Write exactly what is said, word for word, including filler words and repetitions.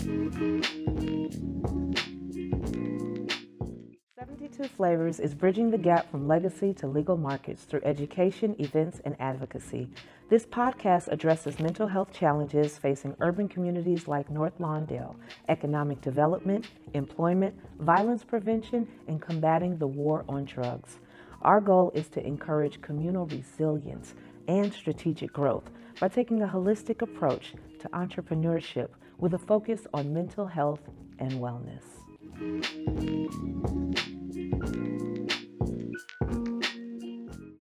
seventy-two Flavors is bridging the gap from legacy to legal markets through education, events, and advocacy. This podcast addresses mental health challenges facing urban communities like North Lawndale, economic development, employment, violence prevention, and combating the war on drugs. Our goal is to encourage communal resilience and strategic growth by taking a holistic approach to entrepreneurship with a focus on mental health and wellness.